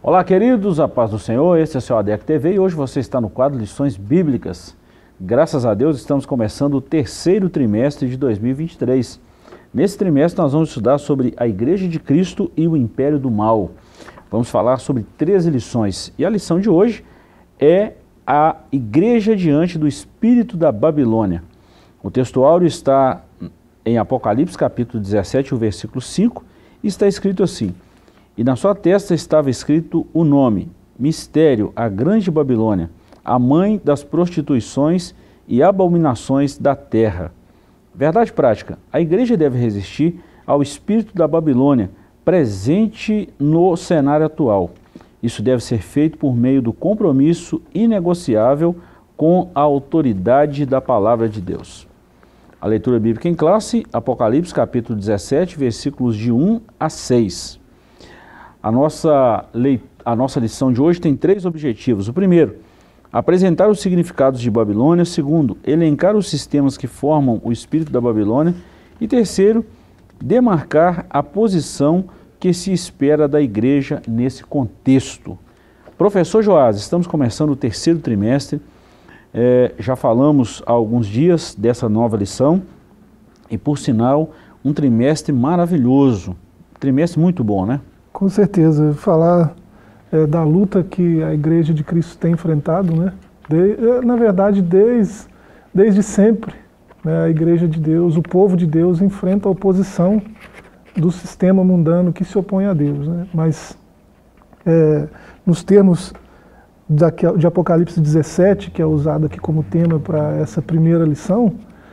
Olá, queridos, a paz do Senhor, esse é o seu ADEC TV e hoje você está no quadro Lições Bíblicas. Graças a Deus estamos começando o terceiro trimestre de 2023. Nesse trimestre nós vamos estudar sobre a Igreja de Cristo e o Império do Mal. Vamos falar sobre 13 lições e a lição de hoje é a Igreja diante do Espírito da Babilônia. O texto áureo está em Apocalipse capítulo 17, o versículo 5, e está escrito assim: E na sua testa estava escrito o nome, Mistério, a Grande Babilônia, a mãe das prostituições e abominações da terra. Verdade prática, a igreja deve resistir ao espírito da Babilônia, presente no cenário atual. Isso deve ser feito por meio do compromisso inegociável com a autoridade da palavra de Deus. A leitura bíblica em classe, Apocalipse capítulo 17, versículos de 1 a 6. A nossa lição de hoje tem 3 objetivos. O primeiro, apresentar os significados de Babilônia. Segundo, elencar os sistemas que formam o espírito da Babilônia. E terceiro, demarcar a posição que se espera da igreja nesse contexto. Professor Joás, estamos começando o terceiro trimestre. Já falamos há alguns dias dessa nova lição e, por sinal, um trimestre maravilhoso. Trimestre muito bom, né? Com certeza. Falar da luta que a Igreja de Cristo tem enfrentado, né? Na verdade, desde sempre, né, a Igreja de Deus, o povo de Deus, enfrenta a oposição do sistema mundano que se opõe a Deus, né? Mas, nos termos de Apocalipse 17, que é usado aqui como tema para essa primeira lição,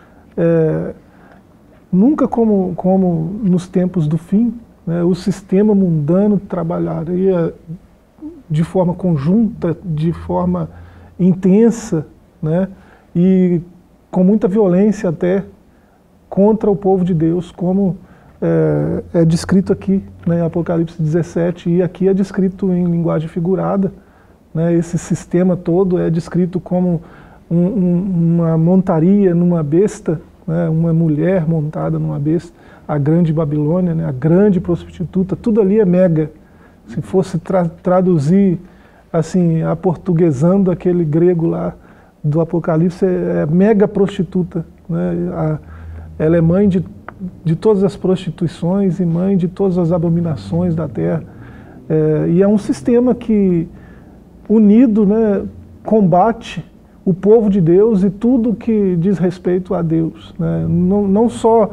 nunca como nos tempos do fim, né, o sistema mundano trabalharia de forma conjunta, de forma intensa, né, e com muita violência até contra o povo de Deus, como é descrito aqui, né, em Apocalipse 17, e aqui é descrito em linguagem figurada, né, esse sistema todo é descrito como uma montaria numa besta, né, uma mulher montada numa besta, a grande Babilônia, né, a grande prostituta, tudo ali é mega. Se fosse traduzir, assim, aportuguesando aquele grego lá do Apocalipse, é mega prostituta, né, ela é mãe de todas as prostituições e mãe de todas as abominações da terra. E é um sistema que, unido, né, combate o povo de Deus e tudo que diz respeito a Deus, né? Não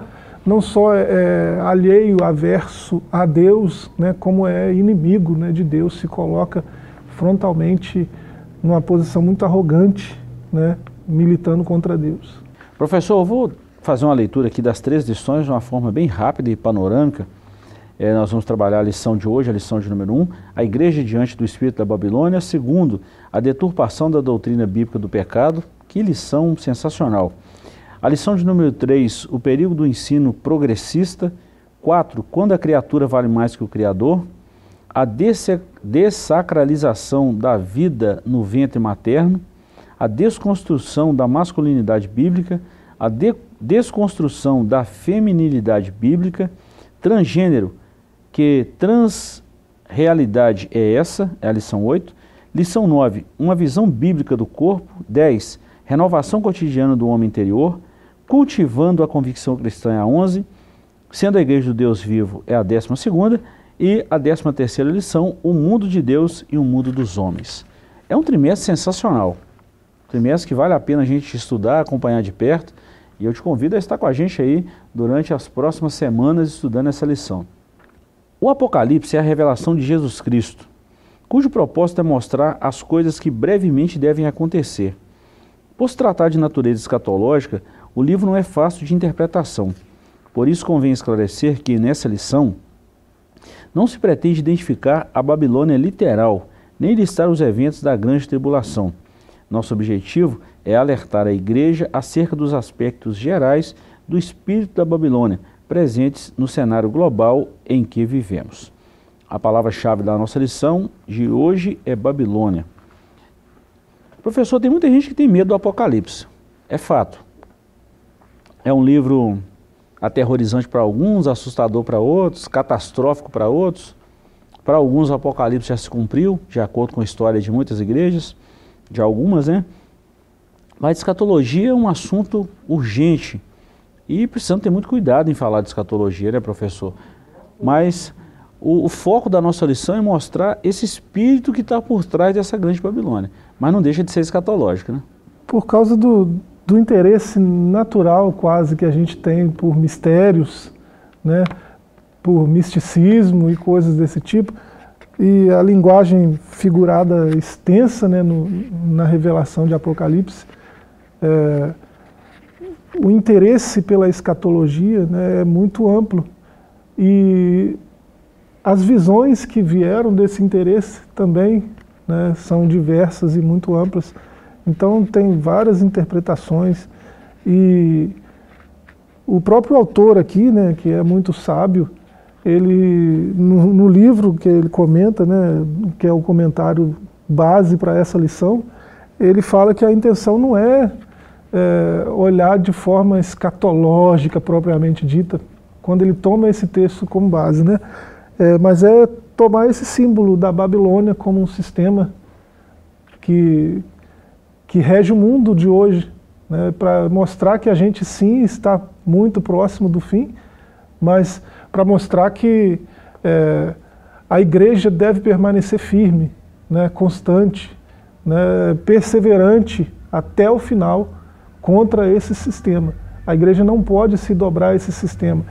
só é alheio, averso a Deus, né, como é inimigo, né, de Deus, se coloca frontalmente numa posição muito arrogante, né, militando contra Deus. Professor, eu vou fazer uma leitura aqui das 3 lições de uma forma bem rápida e panorâmica. Nós vamos trabalhar a lição de hoje, a lição de número 1, a igreja diante do espírito da Babilônia. Segundo, a deturpação da doutrina bíblica do pecado. Que lição sensacional. A lição de número 3, o perigo do ensino progressista. 4, quando a criatura vale mais que o Criador. A dessacralização da vida no ventre materno. A desconstrução da masculinidade bíblica. A desconstrução da feminilidade bíblica. Transgênero. Que transrealidade é essa? É a lição 8. Lição 9, uma visão bíblica do corpo. 10, renovação cotidiana do homem interior. Cultivando a convicção cristã é a 11. Sendo a igreja do Deus vivo é a 12ª. E a 13ª lição, o mundo de Deus e o mundo dos homens. É um trimestre sensacional. Trimestre que vale a pena a gente estudar, acompanhar de perto. E eu te convido a estar com a gente aí durante as próximas semanas estudando essa lição. O Apocalipse é a revelação de Jesus Cristo, cujo propósito é mostrar as coisas que brevemente devem acontecer. Por se tratar de natureza escatológica, o livro não é fácil de interpretação. Por isso convém esclarecer que, nessa lição, não se pretende identificar a Babilônia literal, nem listar os eventos da grande tribulação. Nosso objetivo é alertar a igreja acerca dos aspectos gerais do espírito da Babilônia, presentes no cenário global em que vivemos. A palavra-chave da nossa lição de hoje é Babilônia. Professor, tem muita gente que tem medo do Apocalipse. É fato. É um livro aterrorizante para alguns, assustador para outros, catastrófico para outros. Para alguns o Apocalipse já se cumpriu, de acordo com a história de muitas igrejas, de algumas, né? Mas escatologia é um assunto urgente e precisamos ter muito cuidado em falar de escatologia, né, professor? Mas o foco da nossa lição é mostrar esse espírito que está por trás dessa grande Babilônia, mas não deixa de ser escatológica, né? Por causa do interesse natural quase que a gente tem por mistérios, né, por misticismo e coisas desse tipo, e a linguagem figurada extensa, né, na revelação de Apocalipse, o interesse pela escatologia, né, é muito amplo, e as visões que vieram desse interesse também, né, são diversas e muito amplas. Então tem várias interpretações, e o próprio autor aqui, né, que é muito sábio, ele no livro que ele comenta, né, que é o comentário base para essa lição, ele fala que a intenção não é, olhar de forma escatológica propriamente dita, quando ele toma esse texto como base, né, mas é tomar esse símbolo da Babilônia como um sistema que rege o mundo de hoje, né, para mostrar que a gente sim está muito próximo do fim, mas para mostrar que a igreja deve permanecer firme, né, constante, né, perseverante até o final contra esse sistema. A igreja não pode se dobrar a esse sistema.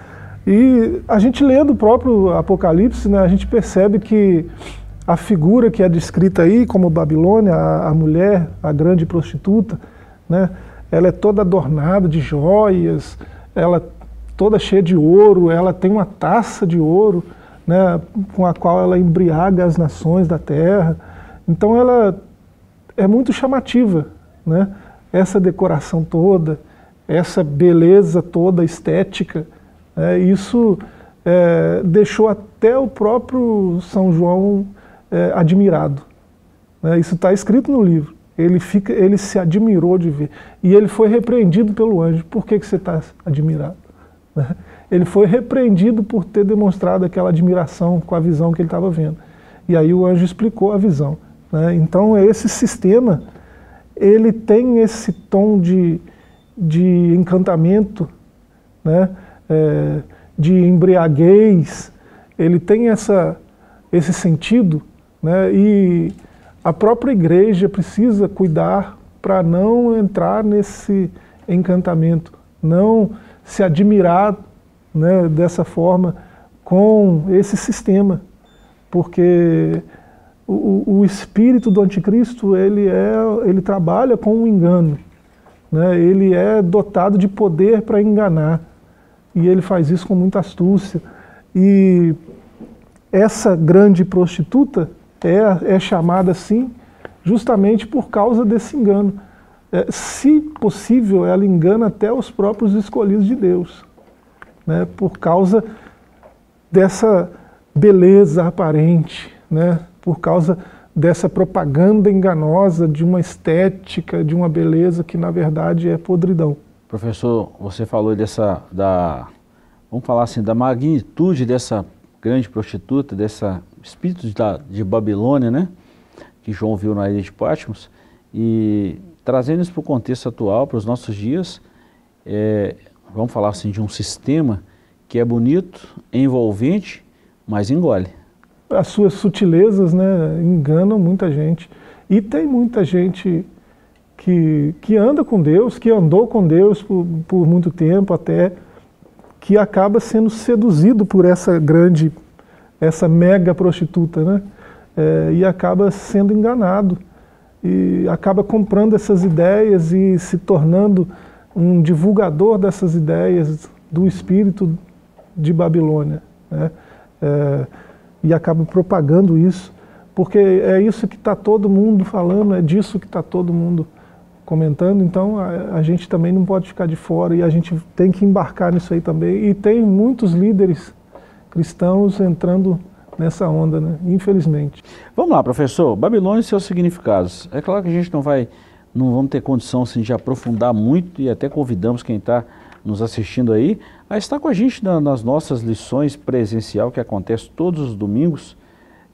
E a gente lendo o próprio Apocalipse, né, a gente percebe que a figura que é descrita aí como Babilônia, a mulher, a grande prostituta, né, ela é toda adornada de joias, ela toda cheia de ouro, ela tem uma taça de ouro, né, com a qual ela embriaga as nações da terra. Então ela é muito chamativa, né, essa decoração toda, essa beleza toda estética, isso deixou até o próprio São João admirado, né? Isso está escrito no livro. Ele se admirou de ver. E ele foi repreendido pelo anjo. Por que você está admirado? Né? Ele foi repreendido por ter demonstrado aquela admiração com a visão que ele estava vendo. E aí o anjo explicou a visão, né? Então esse sistema, ele tem esse tom de encantamento, né? De embriaguez, ele tem esse sentido, né? E a própria igreja precisa cuidar para não entrar nesse encantamento, não se admirar, né, dessa forma com esse sistema, porque o espírito do anticristo ele trabalha com um engano, né? Ele é dotado de poder para enganar, e ele faz isso com muita astúcia. E essa grande prostituta é chamada assim justamente por causa desse engano. Se possível, ela engana até os próprios escolhidos de Deus, né, por causa dessa beleza aparente, né, por causa dessa propaganda enganosa de uma estética, de uma beleza que na verdade é podridão. Professor, você falou vamos falar assim, da magnitude dessa grande prostituta, dessa espírito de Babilônia, né, que João viu na ilha de Patmos, e trazendo isso para o contexto atual, para os nossos dias, vamos falar assim de um sistema que é bonito, envolvente, mas engole. As suas sutilezas, né, enganam muita gente. E tem muita gente que anda com Deus, que andou com Deus por muito tempo até, que acaba sendo seduzido por essa mega prostituta, né? E acaba sendo enganado, e acaba comprando essas ideias e se tornando um divulgador dessas ideias do espírito de Babilônia, né? E acaba propagando isso, porque é isso que está todo mundo falando, é disso que está todo mundo comentando. Então a gente também não pode ficar de fora, e a gente tem que embarcar nisso aí também. E tem muitos líderes cristãos entrando nessa onda, né? Infelizmente. Vamos lá, professor. Babilônia e seus significados. É claro que a gente não vamos ter condição assim, de aprofundar muito, e até convidamos quem está nos assistindo aí a estar com a gente nas nossas lições presencial, que acontece todos os domingos,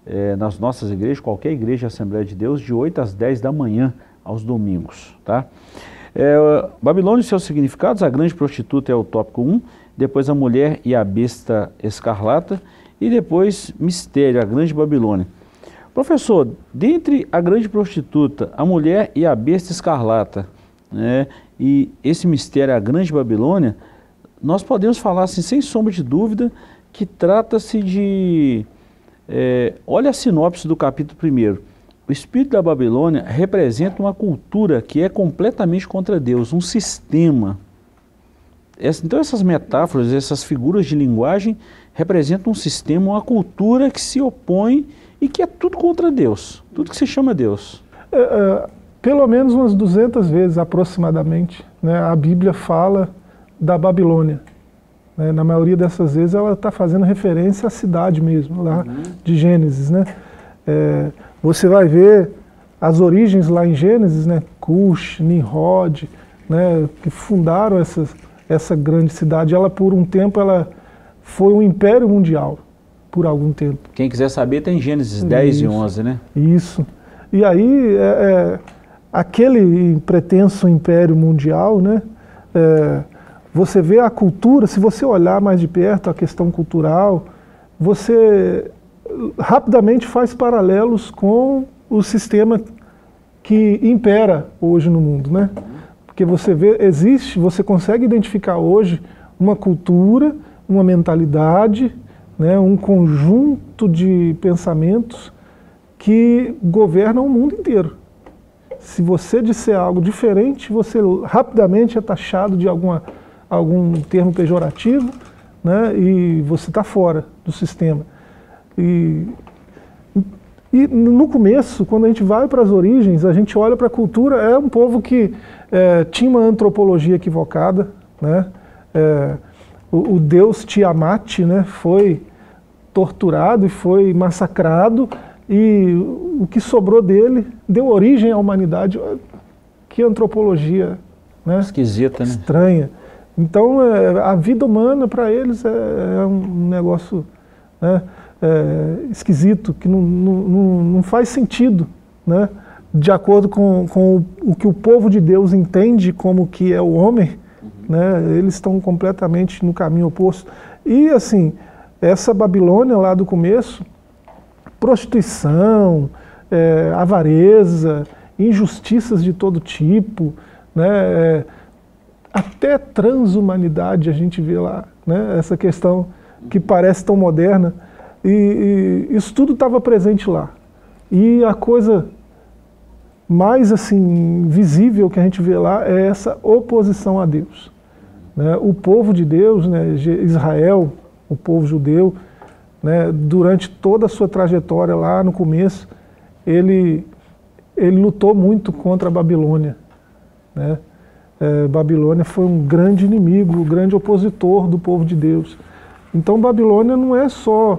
nas nossas igrejas, qualquer igreja Assembleia de Deus, de 8 às 10 da manhã, aos domingos, tá? Babilônia e seus significados: a grande prostituta é o tópico 1, depois a mulher e a besta escarlata, e depois mistério, a grande Babilônia. Professor, dentre a grande prostituta, a mulher e a besta escarlata, né, e esse mistério, a grande Babilônia, nós podemos falar assim, sem sombra de dúvida, que trata-se de... olha a sinopse do capítulo 1. O espírito da Babilônia representa uma cultura que é completamente contra Deus, um sistema. Então essas metáforas, essas figuras de linguagem representam um sistema, uma cultura que se opõe e que é tudo contra Deus, tudo que se chama Deus. Pelo menos umas 200 vezes aproximadamente, né, a Bíblia fala da Babilônia. Né, na maioria dessas vezes ela está fazendo referência à cidade mesmo, lá de Gênesis, né? Você vai ver as origens lá em Gênesis, né? Cush, Nimrod, né? Que fundaram essa grande cidade. Ela, por um tempo, ela foi um império mundial, por algum tempo. Quem quiser saber tem Gênesis 10 e 11, né? Isso. E aí, aquele pretenso império mundial, né? Você vê a cultura, se você olhar mais de perto a questão cultural, você rapidamente faz paralelos com o sistema que impera hoje no mundo, né? Porque você vê, você consegue identificar hoje uma cultura, uma mentalidade, né, um conjunto de pensamentos que governam o mundo inteiro. Se você disser algo diferente, você rapidamente é taxado de algum termo pejorativo, né, e você está fora do sistema. E no começo, quando a gente vai para as origens, a gente olha para a cultura, é um povo que tinha uma antropologia equivocada, né? O deus Tiamat, né, foi torturado e foi massacrado, e o que sobrou dele deu origem à humanidade. Que antropologia, né? Esquisita, né? Estranha. Então, a vida humana para eles é um negócio, né, esquisito, que não faz sentido, né? De acordo com o que o povo de Deus entende como que é o homem, né? Eles estão completamente no caminho oposto. E assim, essa Babilônia lá do começo, prostituição, avareza, injustiças de todo tipo, né? Até transhumanidade a gente vê lá, né? Essa questão que parece tão moderna, e isso tudo estava presente lá. E a coisa mais assim visível que a gente vê lá é essa oposição a Deus, né? O povo de Deus, né, Israel, o povo judeu, né, durante toda a sua trajetória lá no começo, ele lutou muito contra a Babilônia, né? Babilônia foi um grande inimigo, um grande opositor do povo de Deus. Então Babilônia não é só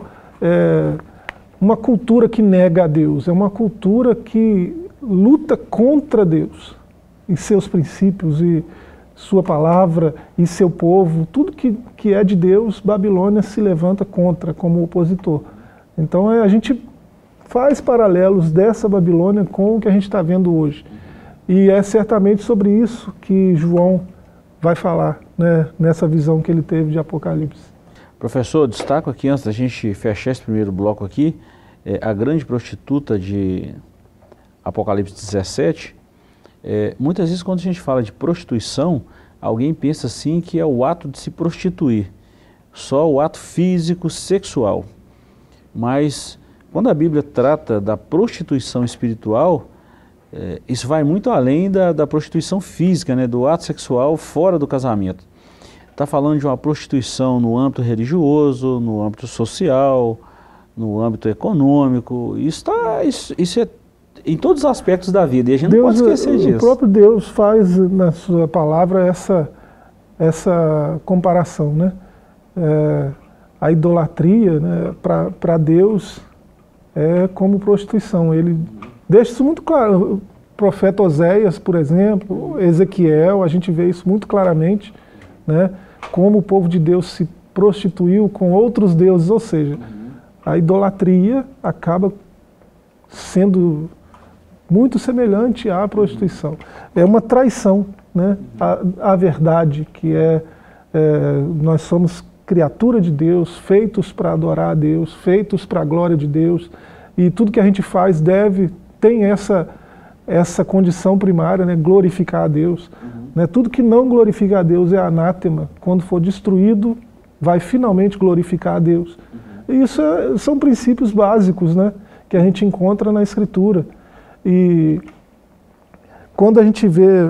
uma cultura que nega a Deus, é uma cultura que luta contra Deus e seus princípios e sua palavra e seu povo. Tudo que é de Deus, Babilônia se levanta contra como opositor. Então a gente faz paralelos dessa Babilônia com o que a gente está vendo hoje. E é certamente sobre isso que João vai falar, né, nessa visão que ele teve de Apocalipse. Professor, destaco aqui, antes da gente fechar esse primeiro bloco aqui, a grande prostituta de Apocalipse 17. Muitas vezes quando a gente fala de prostituição, alguém pensa assim que é o ato de se prostituir, só o ato físico, sexual. Mas quando a Bíblia trata da prostituição espiritual, isso vai muito além da prostituição física, né, do ato sexual fora do casamento. Está falando de uma prostituição no âmbito religioso, no âmbito social, no âmbito econômico. Isso é em todos os aspectos da vida, e a gente não pode esquecer disso. O próprio Deus faz na sua palavra essa comparação, né? A idolatria, né, para Deus é como prostituição. Ele deixa isso muito claro. O profeta Oséias, por exemplo, Ezequiel, a gente vê isso muito claramente, né? Como o povo de Deus se prostituiu com outros deuses, ou seja, a idolatria acaba sendo muito semelhante à prostituição. É uma traição, né? A verdade, que nós somos criatura de Deus, feitos para adorar a Deus, feitos para a glória de Deus, e tudo que a gente faz tem essa condição primária, né? Glorificar a Deus. Né? Tudo que não glorifica a Deus é anátema. Quando for destruído, vai finalmente glorificar a Deus. E isso são princípios básicos, né? Que a gente encontra na Escritura. E quando a gente vê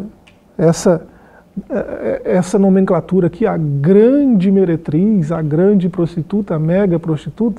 essa nomenclatura aqui, a grande meretriz, a grande prostituta, a mega prostituta,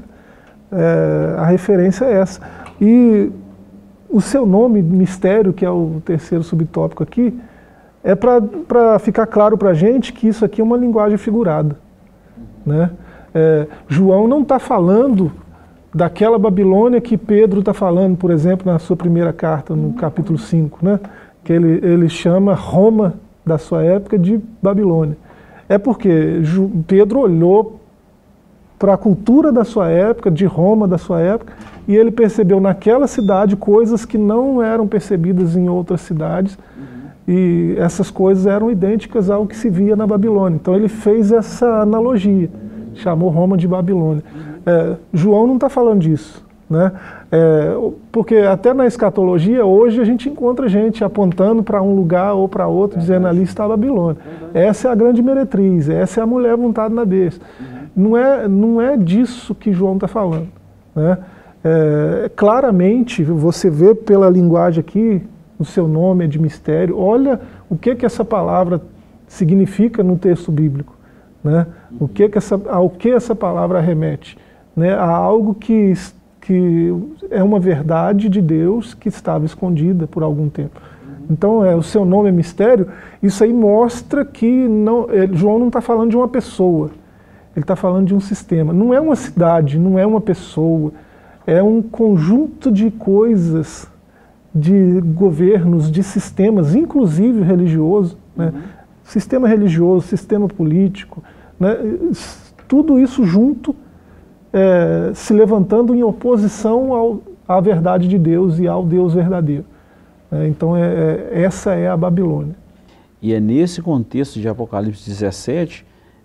a referência é essa. E o seu nome, mistério, que é o terceiro subtópico aqui, é para ficar claro para a gente que isso aqui é uma linguagem figurada. Né? João não está falando daquela Babilônia que Pedro está falando, por exemplo, na sua primeira carta, no capítulo 5, né? Que ele chama Roma da sua época de Babilônia. É porque Pedro olhou para a cultura da sua época, de Roma da sua época, e ele percebeu naquela cidade coisas que não eram percebidas em outras cidades, e essas coisas eram idênticas ao que se via na Babilônia. Então ele fez essa analogia, chamou Roma de Babilônia. João não está falando disso, né? Porque até na escatologia, hoje a gente encontra gente apontando para um lugar ou para outro, dizendo ali está a Babilônia. Essa é a grande meretriz, essa é a mulher montada na besta. Não é disso que João está falando. Né? Claramente, você vê pela linguagem aqui, o seu nome é de mistério, olha o que essa palavra significa no texto bíblico. Né? Ao que essa palavra remete. Né? A algo que é uma verdade de Deus que estava escondida por algum tempo. Então, o seu nome é mistério, isso aí mostra que João não está falando de uma pessoa, ele está falando de um sistema. Não é uma cidade, não é uma pessoa, é um conjunto de coisas, de governos, de sistemas, inclusive religioso, né? Sistema religioso, sistema político, né? Tudo isso junto, se levantando em oposição à verdade de Deus e ao Deus verdadeiro. Então essa é a Babilônia. E é nesse contexto de Apocalipse 17,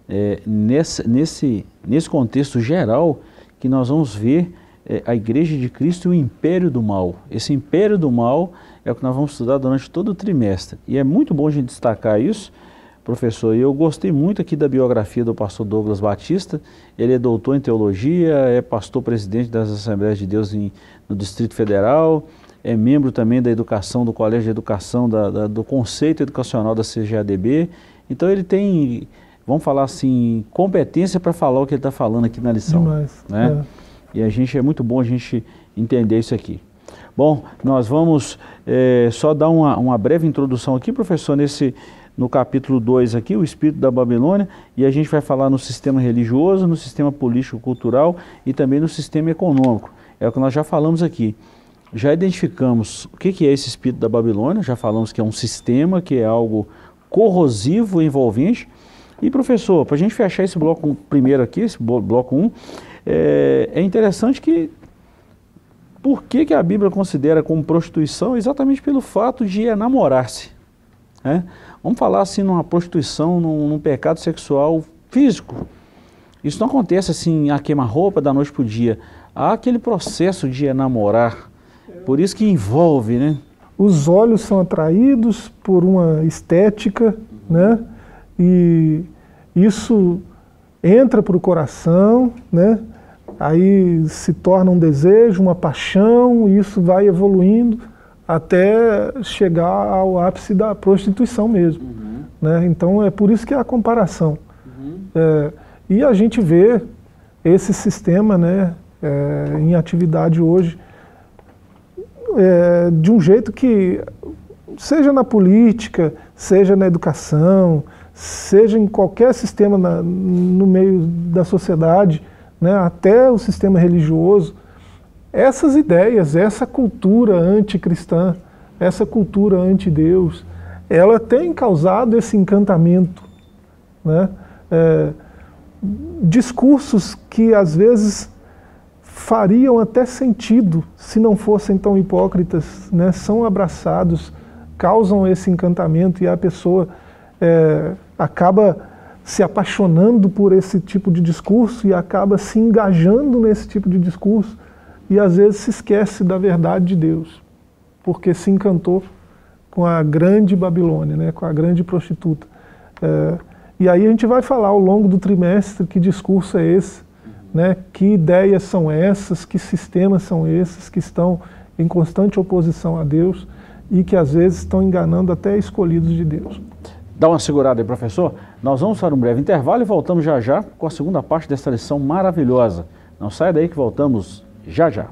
nesse contexto geral, que nós vamos ver a Igreja de Cristo e o Império do Mal. Esse Império do Mal é o que nós vamos estudar durante todo o trimestre. E é muito bom a gente destacar isso, professor. E eu gostei muito aqui da biografia do pastor Douglas Batista. Ele é doutor em teologia, é pastor presidente das Assembleias de Deus no Distrito Federal, é membro também da educação, do Colégio de Educação, do Conceito Educacional da CGADB. Então ele tem, vamos falar assim, competência para falar o que ele está falando aqui na lição. Demais. Né? E é muito bom a gente entender isso aqui. Bom, nós vamos só dar uma breve introdução aqui, professor, no capítulo 2 aqui, o espírito da Babilônia, e a gente vai falar no sistema religioso, no sistema político-cultural e também no sistema econômico. É o que nós já falamos aqui. Já identificamos o que é esse espírito da Babilônia, já falamos que é um sistema, que é algo corrosivo e envolvente. E professor, para a gente fechar esse bloco primeiro aqui, esse bloco 1, é interessante que por que a Bíblia considera como prostituição? Exatamente pelo fato de enamorar-se. Né? Vamos falar assim numa prostituição, num pecado sexual físico. Isso não acontece assim a queima-roupa da noite para o dia. Há aquele processo de enamorar, por isso que envolve, né? Os olhos são atraídos por uma estética, né? E isso entra para o coração, né? Aí se torna um desejo, uma paixão, e isso vai evoluindo até chegar ao ápice da prostituição mesmo. Né? Então é por isso que é a comparação. E a gente vê esse sistema, né, em atividade hoje, de um jeito que, seja na política, seja na educação, seja em qualquer sistema no meio da sociedade, né, até o sistema religioso, essas ideias, essa cultura anticristã, essa cultura anti-Deus, ela tem causado esse encantamento, né? Discursos que às vezes fariam até sentido se não fossem tão hipócritas, né? São abraçados, causam esse encantamento e a pessoa acaba se apaixonando por esse tipo de discurso e acaba se engajando nesse tipo de discurso e às vezes se esquece da verdade de Deus, porque se encantou com a grande Babilônia, né? Com a grande prostituta. E aí a gente vai falar ao longo do trimestre que discurso é esse, né? Que ideias são essas, que sistemas são esses que estão em constante oposição a Deus e que às vezes estão enganando até escolhidos de Deus. Dá uma segurada aí, professor. Nós vamos para um breve intervalo e voltamos já já com a segunda parte desta lição maravilhosa. Não saia daí que voltamos já já.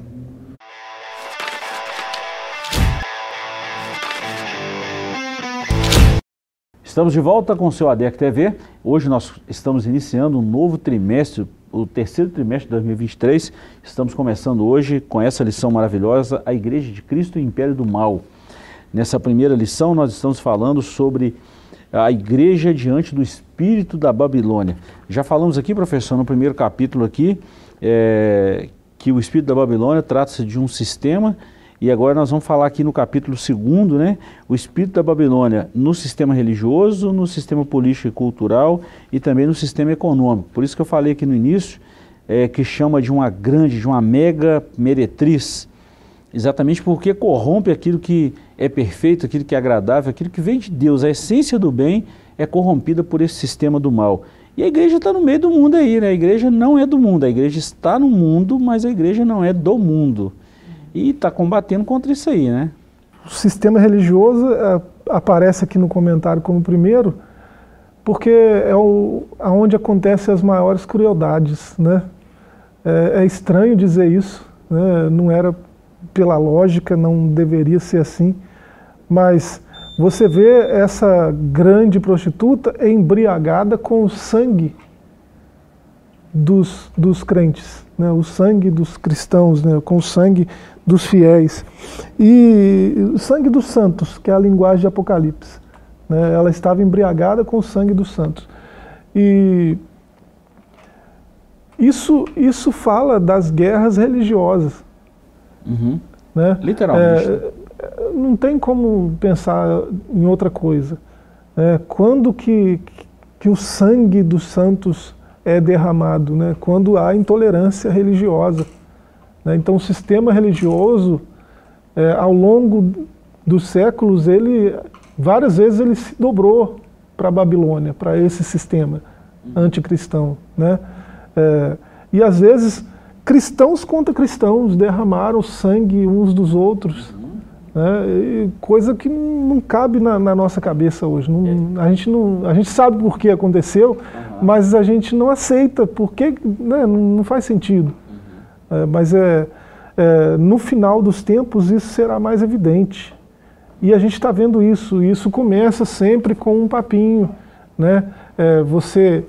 Estamos de volta com o seu ADEC TV. Hoje nós estamos iniciando um novo trimestre, o terceiro trimestre de 2023. Estamos começando hoje com essa lição maravilhosa, a Igreja de Cristo e o Império do Mal. Nessa primeira lição nós estamos falando sobre a igreja diante do espírito da Babilônia. Já falamos aqui, professor, no primeiro capítulo aqui, que o espírito da Babilônia trata-se de um sistema, e agora nós vamos falar aqui no capítulo 2, né, o espírito da Babilônia no sistema religioso, no sistema político e cultural e também no sistema econômico. Por isso que eu falei aqui no início, que chama de uma grande, de uma mega meretriz, exatamente porque corrompe aquilo que é perfeito, aquilo que é agradável, aquilo que vem de Deus. A essência do bem é corrompida por esse sistema do mal. E a igreja está no meio do mundo aí, né? A igreja não é do mundo, a igreja está no mundo, mas a igreja não é do mundo. E está combatendo contra isso aí, né? O sistema religioso aparece aqui no comentário como primeiro, porque é onde acontecem as maiores crueldades, né? É estranho dizer isso, né? Não era pela lógica, não deveria ser assim, mas você vê essa grande prostituta embriagada com o sangue dos crentes, né? O sangue dos cristãos, né? Com o sangue dos fiéis e o sangue dos santos, que é a linguagem de Apocalipse, né? Ela estava embriagada com o sangue dos santos. E isso fala das guerras religiosas. Uhum. Né? Literalmente. Não tem como pensar em outra coisa. Quando que o sangue dos santos é derramado? Né? Quando há intolerância religiosa. Né? Então o sistema religioso, ao longo dos séculos, várias vezes ele se dobrou para a Babilônia, para esse sistema anticristão. Né? E às vezes cristãos contra cristãos derramaram sangue uns dos outros, né? Coisa que não cabe na nossa cabeça hoje. A gente sabe por que aconteceu, mas a gente não aceita, porque, né, não faz sentido. Mas no final dos tempos isso será mais evidente. E a gente está vendo isso, e isso começa sempre com um papinho, né? Você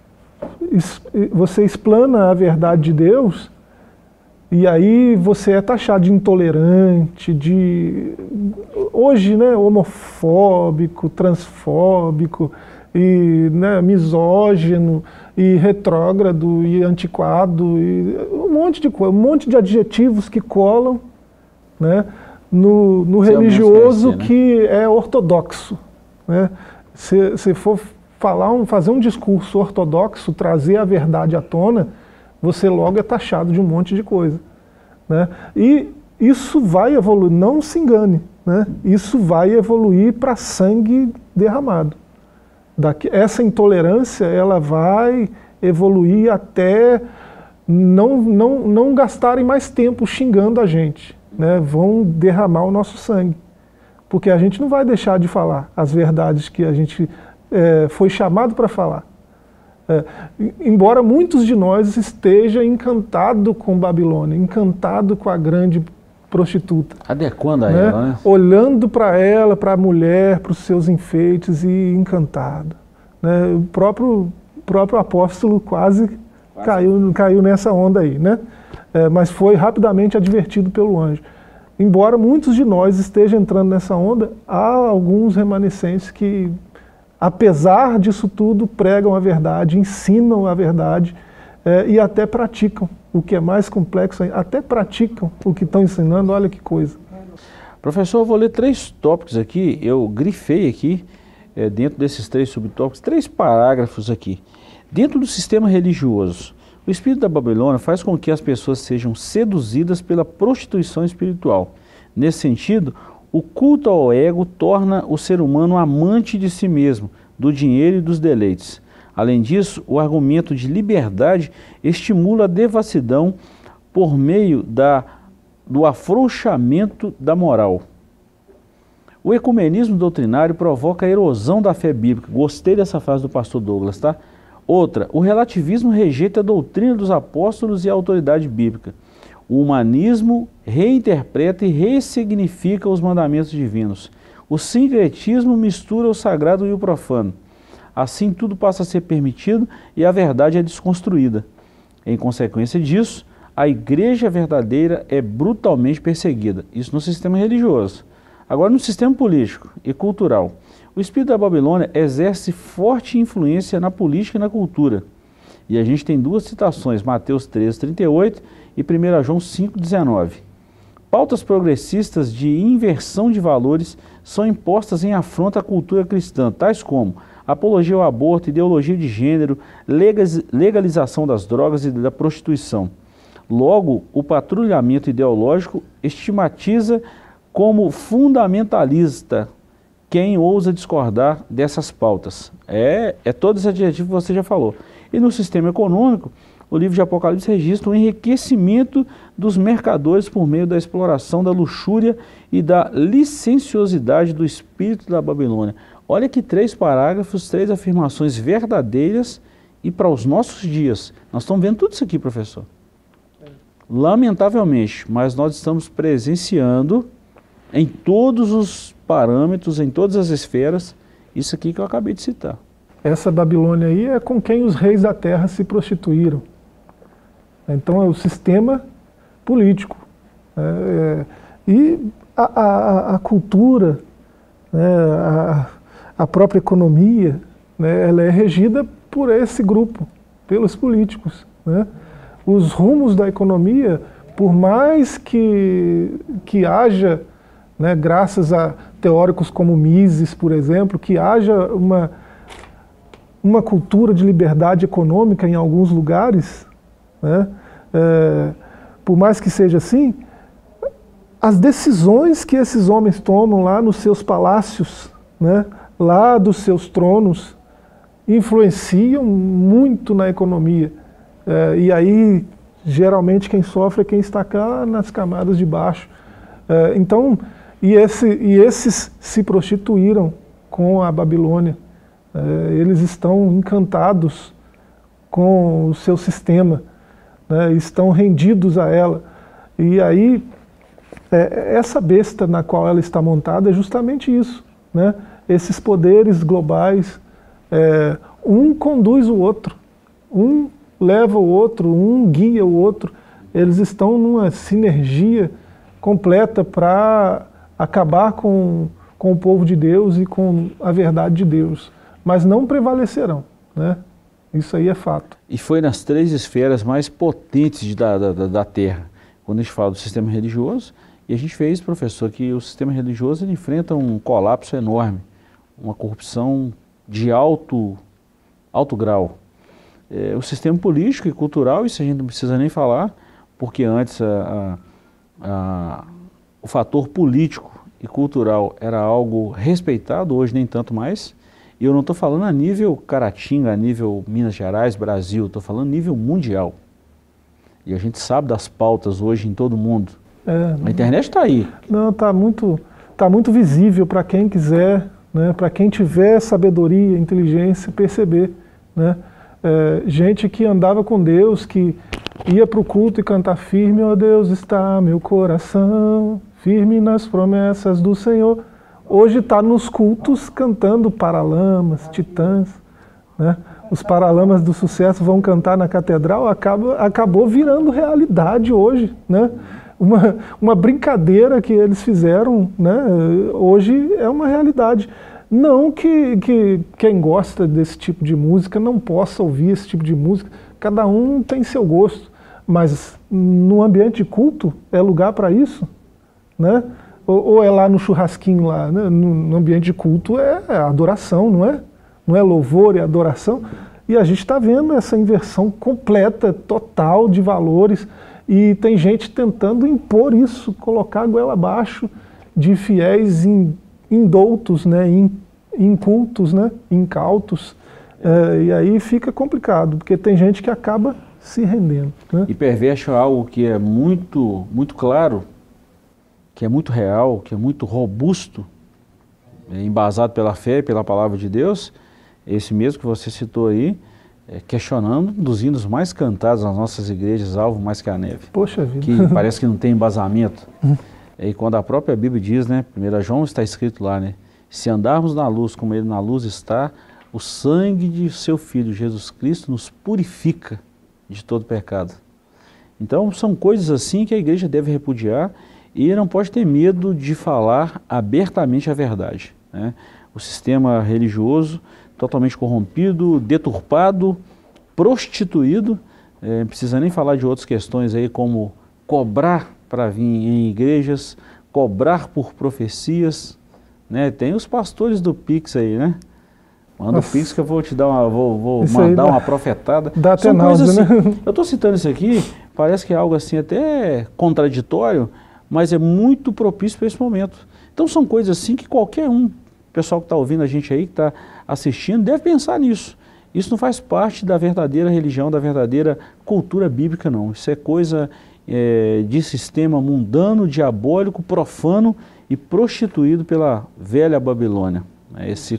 explana a verdade de Deus, e aí você é taxado de intolerante, hoje, né, homofóbico, transfóbico, e, né, misógino, e retrógrado, e antiquado, e um monte de coisa, um monte de adjetivos que colam, né, no religioso, né, que é ortodoxo. Né? Se for fazer um discurso ortodoxo, trazer a verdade à tona, você logo é taxado de um monte de coisa. Né? E isso vai evoluir, não se engane, né? Isso vai evoluir para sangue derramado. Essa intolerância, ela vai evoluir até não gastarem mais tempo xingando a gente. Né? Vão derramar o nosso sangue. Porque a gente não vai deixar de falar as verdades que a gente foi chamado para falar. Embora muitos de nós estejam encantados com Babilônia, encantado com a grande prostituta. Adequando a ela, né? Olhando para ela, para a mulher, para os seus enfeites e encantado. Né? O próprio apóstolo quase caiu nessa onda aí, né? Mas foi rapidamente advertido pelo anjo. Embora muitos de nós estejam entrando nessa onda, há alguns remanescentes que, apesar disso tudo, pregam a verdade, ensinam a verdade, e até praticam, o que é mais complexo, até praticam o que estão ensinando, olha que coisa. Professor, eu vou ler 3 tópicos aqui, eu grifei aqui, dentro desses 3 subtópicos, 3 parágrafos aqui. Dentro do sistema religioso, o espírito da Babilônia faz com que as pessoas sejam seduzidas pela prostituição espiritual. Nesse sentido, o culto ao ego torna o ser humano amante de si mesmo, do dinheiro e dos deleites. Além disso, o argumento de liberdade estimula a devassidão por meio do afrouxamento da moral. O ecumenismo doutrinário provoca a erosão da fé bíblica. Gostei dessa frase do pastor Douglas, tá? Outra, o relativismo rejeita a doutrina dos apóstolos e a autoridade bíblica. O humanismo reinterpreta e ressignifica os mandamentos divinos. O sincretismo mistura o sagrado e o profano. Assim tudo passa a ser permitido e a verdade é desconstruída. Em consequência disso, a igreja verdadeira é brutalmente perseguida. Isso no sistema religioso. Agora no sistema político e cultural. O espírito da Babilônia exerce forte influência na política e na cultura. E a gente tem 2 citações, Mateus 13:38 e 1 João 5:19. Pautas progressistas de inversão de valores são impostas em afronta à cultura cristã, tais como apologia ao aborto, ideologia de gênero, legalização das drogas e da prostituição. Logo, o patrulhamento ideológico estigmatiza como fundamentalista quem ousa discordar dessas pautas. É todo esse adjetivo que você já falou. E no sistema econômico, o livro de Apocalipse registra o enriquecimento dos mercadores por meio da exploração da luxúria e da licenciosidade do espírito da Babilônia. Olha que 3 parágrafos, 3 afirmações verdadeiras e para os nossos dias. Nós estamos vendo tudo isso aqui, professor. Lamentavelmente, mas nós estamos presenciando em todos os parâmetros, em todas as esferas, isso aqui que eu acabei de citar. Essa Babilônia aí é com quem os reis da terra se prostituíram. Então é o sistema político. E a cultura, a própria economia, ela é regida por esse grupo, pelos políticos. Os rumos da economia, por mais que haja, graças a teóricos como Mises, por exemplo, que haja uma cultura de liberdade econômica em alguns lugares, por mais que seja assim, as decisões que esses homens tomam lá nos seus palácios, lá dos seus tronos, influenciam muito na economia. E aí, geralmente, quem sofre é quem está cá nas camadas de baixo. Então, esses se prostituíram com a Babilônia. Eles estão encantados com o seu sistema, estão rendidos a ela. E aí, essa besta na qual ela está montada é justamente isso. Esses poderes globais, um conduz o outro, um leva o outro, um guia o outro. Eles estão numa sinergia completa para acabar com o povo de Deus e com a verdade de Deus. Mas não prevalecerão, Isso aí é fato. E foi nas 3 esferas mais potentes da Terra. Quando a gente fala do sistema religioso, e a gente fez, professor, que o sistema religioso ele enfrenta um colapso enorme, uma corrupção de alto grau. O sistema político e cultural, isso a gente não precisa nem falar, porque antes o fator político e cultural era algo respeitado, hoje nem tanto mais. E eu não estou falando a nível Caratinga, a nível Minas Gerais, Brasil, estou falando a nível mundial. E a gente sabe das pautas hoje em todo mundo. A internet está aí. Não, está muito visível para quem quiser, para quem tiver sabedoria, inteligência, perceber. Gente que andava com Deus, que ia para o culto e cantar firme, ó Deus está meu coração, firme nas promessas do Senhor. Hoje está nos cultos cantando Paralamas, Titãs. Os Paralamas do Sucesso vão cantar na catedral, acabou virando realidade hoje. Uma brincadeira que eles fizeram, hoje é uma realidade. Não que quem gosta desse tipo de música não possa ouvir esse tipo de música, cada um tem seu gosto, mas no ambiente de culto é lugar para isso, né? Ou é lá no churrasquinho lá, né? No ambiente de culto é adoração, não é? Não é louvor, é adoração. E a gente está vendo essa inversão completa, total de valores, e tem gente tentando impor isso, colocar a goela abaixo de fiéis indoutos, né? Incultos, né? Incautos. E aí fica complicado, porque tem gente que acaba se rendendo, né? E perverte algo que é muito, muito claro, que é muito real, que é muito robusto, embasado pela fé e pela palavra de Deus, esse mesmo que você citou aí, questionando um dos hinos mais cantados nas nossas igrejas, Alvo Mais Que a Neve. Poxa vida. Que parece que não tem embasamento. E quando a própria Bíblia diz, né, 1 João está escrito lá, né, se andarmos na luz como ele na luz está, o sangue de seu Filho Jesus Cristo nos purifica de todo pecado. Então são coisas assim que a igreja deve repudiar e não pode ter medo de falar abertamente a verdade, né? O sistema religioso totalmente corrompido, deturpado, prostituído, não precisa nem falar de outras questões aí como cobrar para vir em igrejas, cobrar por profecias, né? Tem os pastores do Pix aí, né? Manda o Pix que eu vou te dar vou mandar uma profetada. Dá até náusea, assim, né? Eu estou citando isso aqui, parece que é algo assim até contraditório, mas é muito propício para esse momento. Então são coisas assim que qualquer um, pessoal que está ouvindo a gente aí, que está assistindo, deve pensar nisso. Isso não faz parte da verdadeira religião, da verdadeira cultura bíblica, não. Isso é coisa de sistema mundano, diabólico, profano e prostituído pela velha Babilônia. Essa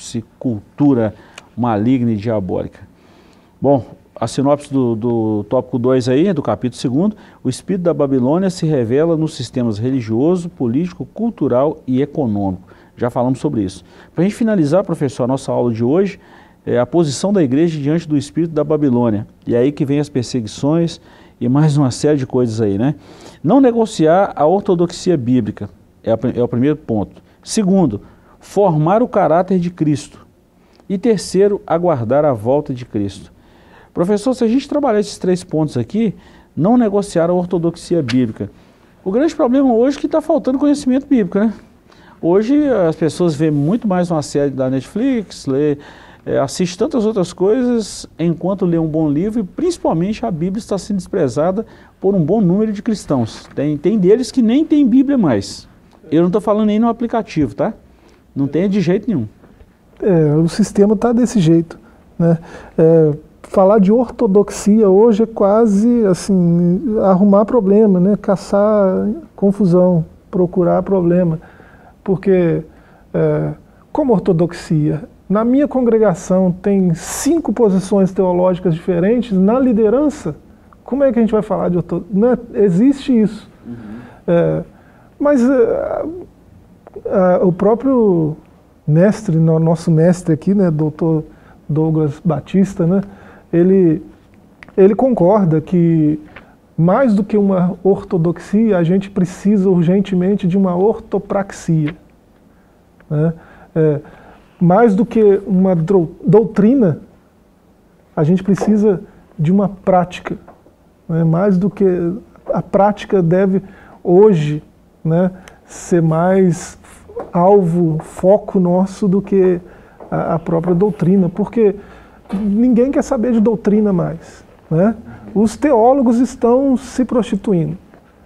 cultura maligna e diabólica. Bom, a sinopse do tópico 2 aí, do capítulo 2, o espírito da Babilônia se revela nos sistemas religioso, político, cultural e econômico. Já falamos sobre isso. Para a gente finalizar, professor, a nossa aula de hoje, a posição da igreja diante do espírito da Babilônia. E aí que vem as perseguições e mais uma série de coisas aí, né? Não negociar a ortodoxia bíblica, é o primeiro ponto. Segundo, formar o caráter de Cristo. E terceiro, aguardar a volta de Cristo. Professor, se a gente trabalhar esses 3 pontos aqui, não negociar a ortodoxia bíblica. O grande problema hoje é que está faltando conhecimento bíblico, né? Hoje as pessoas veem muito mais uma série da Netflix, assistem tantas outras coisas, enquanto lê um bom livro, e principalmente a Bíblia está sendo desprezada por um bom número de cristãos. Tem deles que nem tem Bíblia mais. Eu não estou falando nem no aplicativo, tá? Não tem de jeito nenhum. O sistema está desse jeito, né? Falar de ortodoxia hoje é quase assim, arrumar problema, né? Caçar confusão, procurar problema. Porque, como ortodoxia, na minha congregação tem 5 posições teológicas diferentes na liderança, como é que a gente vai falar de ortodoxia? Não existe isso. Mas o próprio mestre, nosso mestre aqui, né, Dr. Douglas Batista, né, ele concorda que mais do que uma ortodoxia, a gente precisa urgentemente de uma ortopraxia, né? Mais do que uma doutrina, a gente precisa de uma prática, né? Mais do que a prática deve hoje, né, ser mais alvo, foco nosso do que a própria doutrina, porque ninguém quer saber de doutrina mais, né? Os teólogos estão se prostituindo.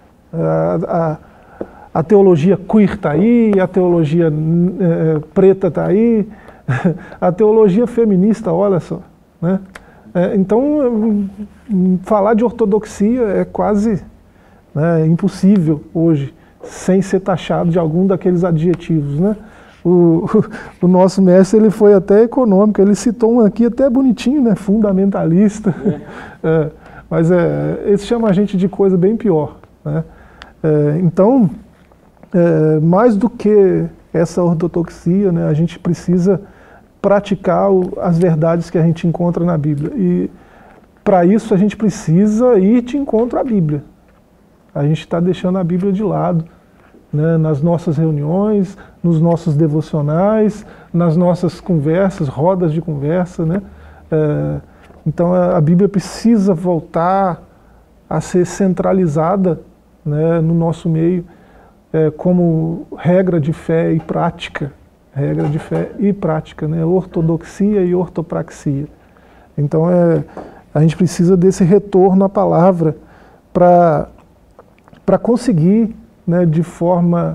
A teologia queer está aí, a teologia preta está aí, a teologia feminista, olha só, né? Então, falar de ortodoxia é quase, né, impossível hoje, sem ser taxado de algum daqueles adjetivos, né? O nosso mestre, ele foi até econômico, ele citou um aqui até bonitinho, né? Fundamentalista. Mas esse chama a gente de coisa bem pior, né? Então, mais do que essa ortodoxia, né, a gente precisa praticar as verdades que a gente encontra na Bíblia. E para isso a gente precisa ir de encontro à Bíblia. A gente está deixando a Bíblia de lado, né, nas nossas reuniões, nos nossos devocionais, nas nossas conversas, rodas de conversa, né? Então a Bíblia precisa voltar a ser centralizada, né, no nosso meio, como regra de fé e prática. Regra de fé e prática, né? Ortodoxia e ortopraxia. Então a gente precisa desse retorno à palavra para conseguir, né, de forma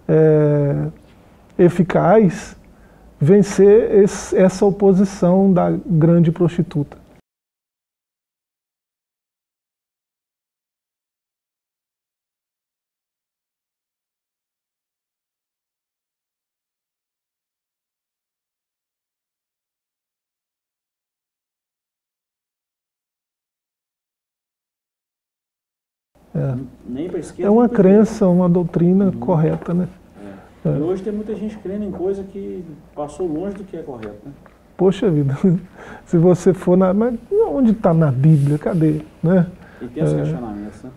eficaz vencer essa oposição da grande prostituta. Nem para esquerda. É uma crença, uma doutrina correta, né? E hoje tem muita gente crendo em coisa que passou longe do que é correto, né? Poxa vida, se você for na... Mas onde está na Bíblia? Cadê? Né? E tem os questionamentos, né?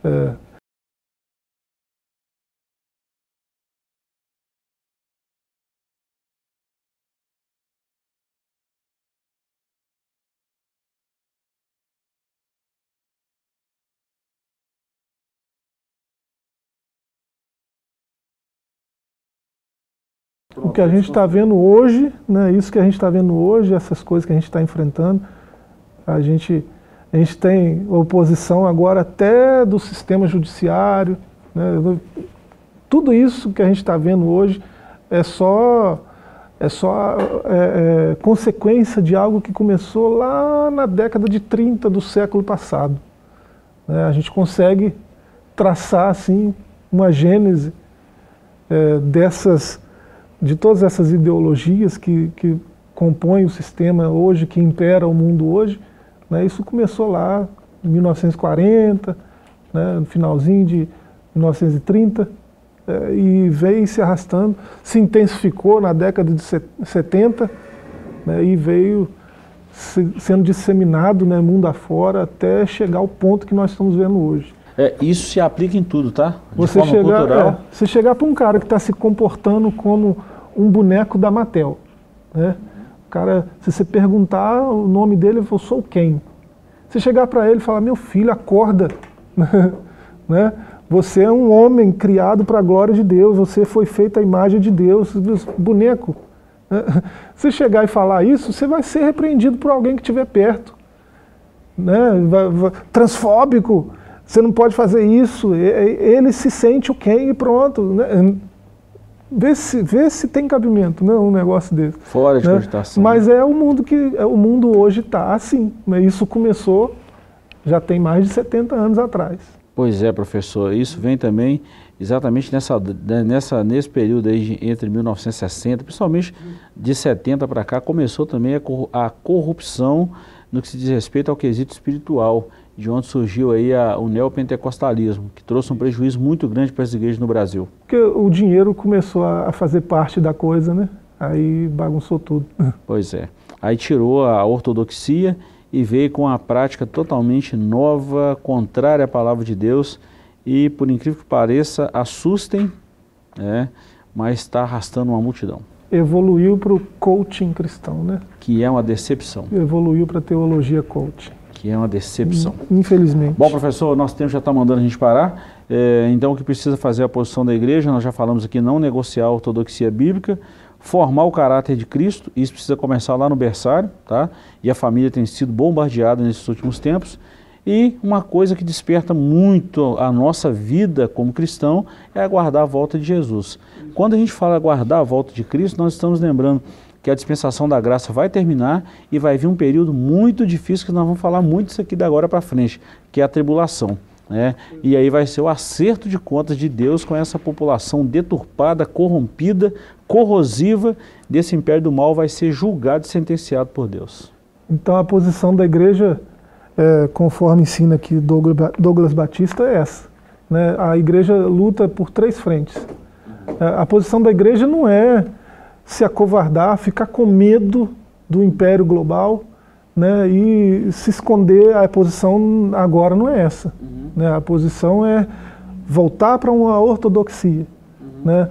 O que a gente está vendo hoje, né, isso que a gente está vendo hoje, essas coisas que a gente está enfrentando, a gente tem oposição agora até do sistema judiciário, né, tudo isso que a gente está vendo hoje é só consequência de algo que começou lá na década de 30 do século passado. Né, a gente consegue traçar assim uma gênese de todas essas ideologias que compõem o sistema hoje, que impera o mundo hoje, né, isso começou lá em 1940, né, no finalzinho de 1930, e veio se arrastando, se intensificou na década de 70, né, e veio sendo disseminado, né, mundo afora, até chegar ao ponto que nós estamos vendo hoje. Isso se aplica em tudo, tá? Você chegar para um cara que está se comportando como um boneco da Mattel, né? O cara, se você perguntar o nome dele, ele falou, sou quem? Você chegar para ele e falar, meu filho, acorda, né? Você é um homem criado para a glória de Deus, você foi feito à imagem de Deus, boneco. Se chegar e falar isso, você vai ser repreendido por alguém que estiver perto, né? Transfóbico. Você não pode fazer isso, ele se sente o quem e pronto. Né? Vê se tem cabimento, né, um negócio desse. Fora de cogitação. Mas o mundo hoje está assim. Né? Isso começou já tem mais de 70 anos atrás. Pois é, professor. Isso vem também exatamente nesse período aí entre 1960, principalmente de 70 para cá, começou também a corrupção no que se diz respeito ao quesito espiritual, de onde surgiu aí o neopentecostalismo, que trouxe um prejuízo muito grande para as igrejas no Brasil. Porque o dinheiro começou a fazer parte da coisa, né? Aí bagunçou tudo. Pois é. Aí tirou a ortodoxia e veio com a prática totalmente nova, contrária à palavra de Deus, e por incrível que pareça, assustem, mas está arrastando uma multidão. Evoluiu para o coaching cristão, né? Que é uma decepção. Evoluiu para a teologia coaching. Que é uma decepção. Infelizmente. Bom, professor, nosso tempo já está mandando a gente parar. Então, o que precisa fazer é a posição da igreja, nós já falamos aqui, não negociar a ortodoxia bíblica, formar o caráter de Cristo, isso precisa começar lá no berçário, tá? E a família tem sido bombardeada nesses últimos tempos. E uma coisa que desperta muito a nossa vida como cristão é aguardar a volta de Jesus. Quando a gente fala aguardar a volta de Cristo, nós estamos lembrando que a dispensação da graça vai terminar e vai vir um período muito difícil, que nós vamos falar muito disso aqui da agora para frente, que é a tribulação. E aí vai ser o acerto de contas de Deus com essa população deturpada, corrompida, corrosiva desse império do mal, vai ser julgado e sentenciado por Deus. Então a posição da igreja, conforme ensina aqui Douglas Batista, é essa. Né? A igreja luta por 3 frentes. A posição da igreja não é se acovardar, ficar com medo do império global, né, e se esconder. A posição agora não é essa. Né, a posição é voltar para uma ortodoxia. Né,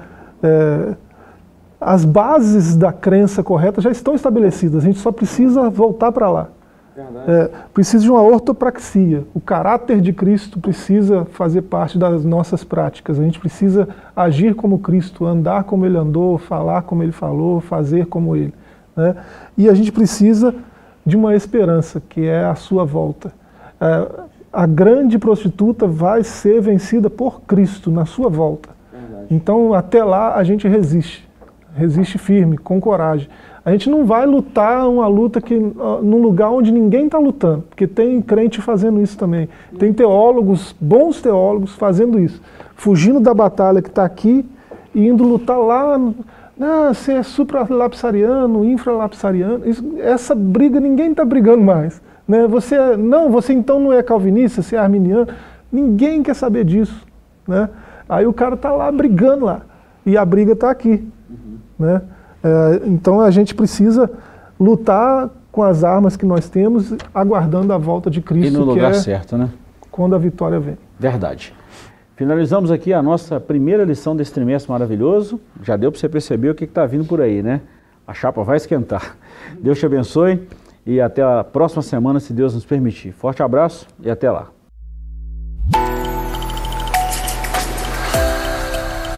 as bases da crença correta já estão estabelecidas, a gente só precisa voltar para lá. Precisa de uma ortopraxia. O caráter de Cristo precisa fazer parte das nossas práticas. A gente precisa agir como Cristo, andar como Ele andou, falar como Ele falou, fazer como Ele, né? E a gente precisa de uma esperança, que é a sua volta. A grande prostituta vai ser vencida por Cristo na sua volta. Então, até lá, a gente resiste firme, com coragem. A gente não vai lutar uma luta num lugar onde ninguém está lutando, porque tem crente fazendo isso também. Tem teólogos, bons teólogos, fazendo isso. Fugindo da batalha que está aqui e indo lutar lá. Você é supralapsariano, infralapsariano. Essa briga ninguém está brigando mais, né? Você então não é calvinista, você é arminiano. Ninguém quer saber disso, né? Aí o cara está lá brigando lá. E a briga está aqui, né? Então a gente precisa lutar com as armas que nós temos, aguardando a volta de Cristo. E no lugar certo, né? Quando a vitória vem. Verdade. Finalizamos aqui a nossa primeira lição desse trimestre maravilhoso. Já deu para você perceber o que está vindo por aí, né? A chapa vai esquentar. Deus te abençoe e até a próxima semana, se Deus nos permitir. Forte abraço e até lá.